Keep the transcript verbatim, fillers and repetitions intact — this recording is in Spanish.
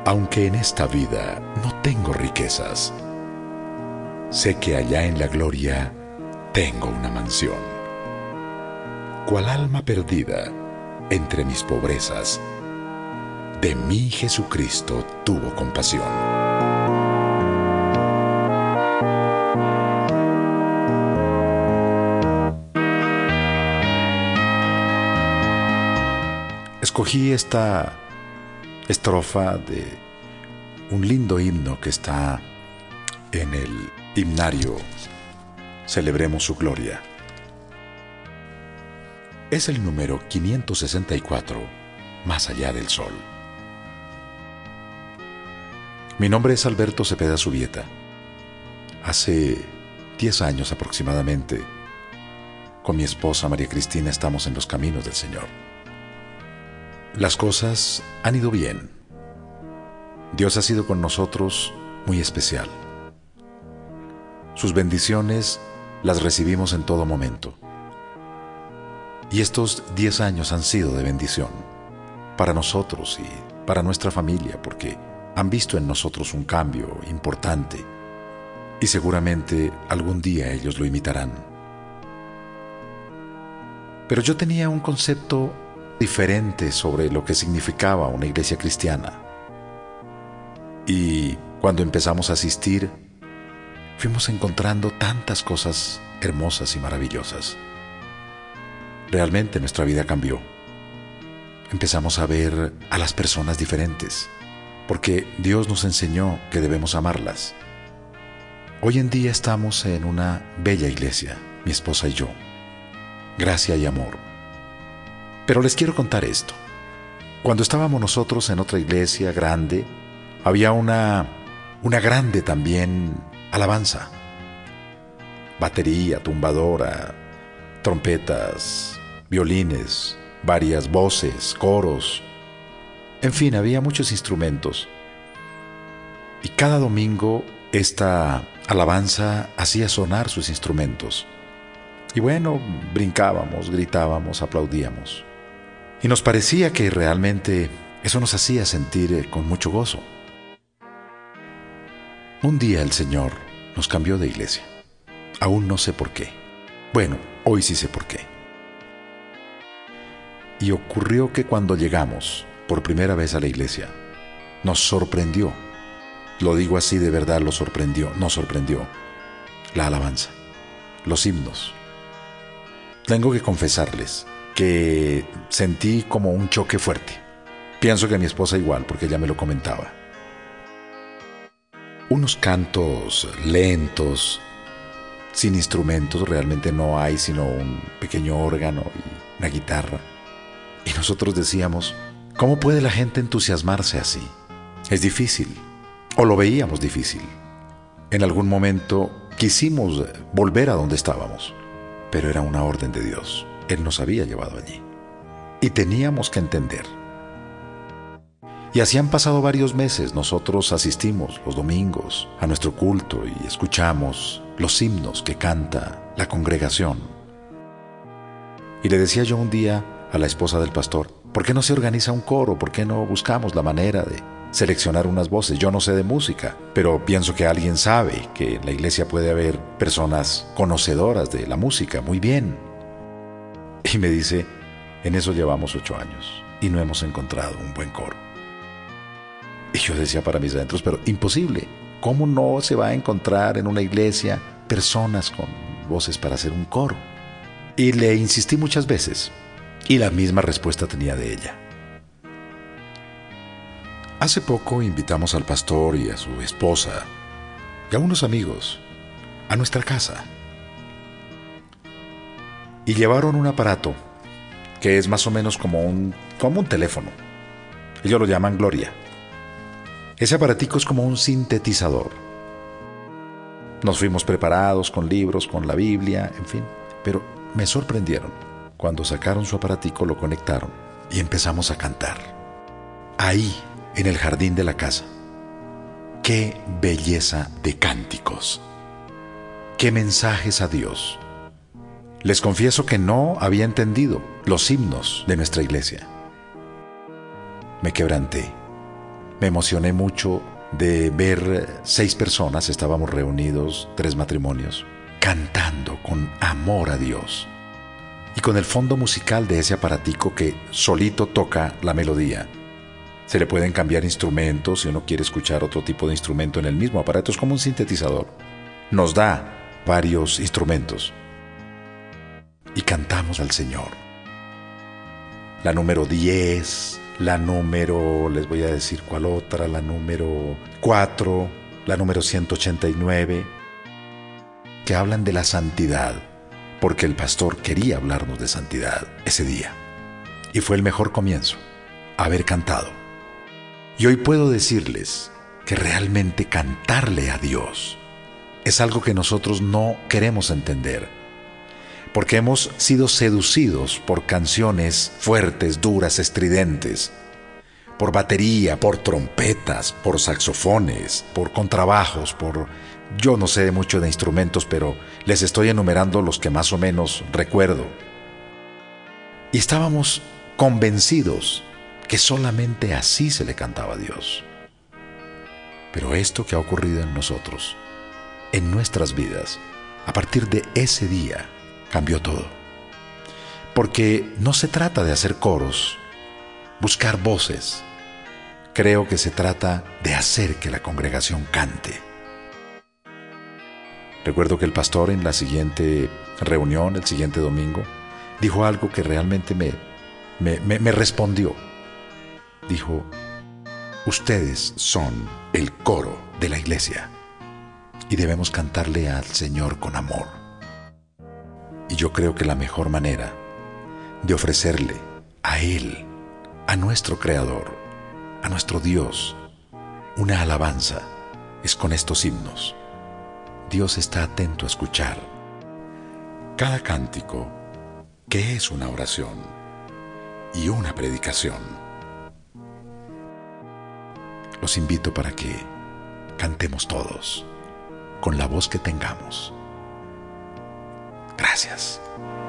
Aunque en esta vida no tengo riquezas, sé que allá en la gloria tengo una mansión. Cual alma perdida entre mis pobrezas, de mí Jesucristo tuvo compasión. Escogí esta estrofa de un lindo himno que está en el himnario Celebremos su Gloria. Es el número quinientos sesenta y cuatro, Más allá del sol. Mi nombre es Alberto Cepeda Zubieta. Hace diez años aproximadamente, con mi esposa María Cristina estamos en los caminos del Señor. Las cosas han ido bien. Dios ha sido con nosotros muy especial. Sus bendiciones las recibimos en todo momento. Y estos diez años han sido de bendición para nosotros y para nuestra familia, porque han visto en nosotros un cambio importante y seguramente algún día ellos lo imitarán. Pero yo tenía un concepto diferente sobre lo que significaba una iglesia cristiana. Y cuando empezamos a asistir, fuimos encontrando tantas cosas hermosas y maravillosas. Realmente nuestra vida cambió. Empezamos a ver a las personas diferentes, porque Dios nos enseñó que debemos amarlas. Hoy en día estamos en una bella iglesia, mi esposa y yo. Gracia y amor. Pero les quiero contar esto. Cuando estábamos nosotros en otra iglesia grande, había una, una grande también alabanza. Batería, tumbadora, trompetas, violines, varias voces, coros. En fin, había muchos instrumentos. Y cada domingo esta alabanza hacía sonar sus instrumentos. Y bueno, brincábamos, gritábamos, aplaudíamos. Y nos parecía que realmente eso nos hacía sentir con mucho gozo. Un día el Señor nos cambió de iglesia. Aún no sé por qué. Bueno, hoy sí sé por qué. Y ocurrió que cuando llegamos por primera vez a la iglesia, nos sorprendió. Lo digo así, de verdad, lo sorprendió, nos sorprendió. La alabanza, los himnos. Tengo que confesarles que sentí como un choque fuerte. Pienso que mi esposa igual, porque ella me lo comentaba. Unos cantos lentos, sin instrumentos, realmente no hay sino un pequeño órgano y una guitarra. Y nosotros decíamos, ¿cómo puede la gente entusiasmarse así? Es difícil, o lo veíamos difícil. En algún momento quisimos volver a donde estábamos, pero era una orden de Dios. Él nos había llevado allí. Y teníamos que entender. Y así han pasado varios meses. Nosotros asistimos los domingos a nuestro culto y escuchamos los himnos que canta la congregación. Y le decía yo un día a la esposa del pastor, ¿por qué no se organiza un coro? ¿Por qué no buscamos la manera de seleccionar unas voces? Yo no sé de música, pero pienso que alguien sabe que en la iglesia puede haber personas conocedoras de la música. Muy bien. Y me dice, en eso llevamos ocho años y no hemos encontrado un buen coro. Y yo decía para mis adentros, pero imposible. ¿Cómo no se va a encontrar en una iglesia personas con voces para hacer un coro? Y le insistí muchas veces y la misma respuesta tenía de ella. Hace poco invitamos al pastor y a su esposa y a unos amigos a nuestra casa. Y llevaron un aparato que es más o menos como un, como un teléfono. Ellos lo llaman Gloria. Ese aparatico es como un sintetizador. Nos fuimos preparados con libros, con la Biblia, en fin. Pero me sorprendieron. Cuando sacaron su aparatico, lo conectaron y empezamos a cantar. Ahí, en el jardín de la casa. ¡Qué belleza de cánticos! ¡Qué mensajes a Dios! Les confieso que no había entendido los himnos de nuestra iglesia. Me quebranté me emocioné mucho de ver seis personas, estábamos reunidos, tres matrimonios, cantando con amor a Dios. Y con el fondo musical de ese aparatico que solito toca la melodía. Se le pueden cambiar instrumentos si uno quiere escuchar otro tipo de instrumento en el mismo aparato. Es como un sintetizador. Nos da varios instrumentos. Y cantamos al Señor. La número diez, la número, les voy a decir cuál otra, la número cuatro, la número ciento ochenta y nueve, que hablan de la santidad, porque el pastor quería hablarnos de santidad ese día. Y fue el mejor comienzo, haber cantado. Y hoy puedo decirles que realmente cantarle a Dios es algo que nosotros no queremos entender, porque hemos sido seducidos por canciones fuertes, duras, estridentes, por batería, por trompetas, por saxofones, por contrabajos, por... yo no sé mucho de instrumentos, pero les estoy enumerando los que más o menos recuerdo. Y estábamos convencidos que solamente así se le cantaba a Dios. Pero esto que ha ocurrido en nosotros, en nuestras vidas, a partir de ese día, cambió todo. Porque no se trata de hacer coros, buscar voces. Creo que se trata de hacer que la congregación cante. Recuerdo que el pastor en la siguiente reunión, el siguiente domingo, dijo algo que realmente me, me, me, me respondió. Dijo, ustedes son el coro de la iglesia y debemos cantarle al Señor con amor. Y yo creo que la mejor manera de ofrecerle a Él, a nuestro Creador, a nuestro Dios, una alabanza es con estos himnos. Dios está atento a escuchar cada cántico, que es una oración y una predicación. Los invito para que cantemos todos, con la voz que tengamos. Gracias.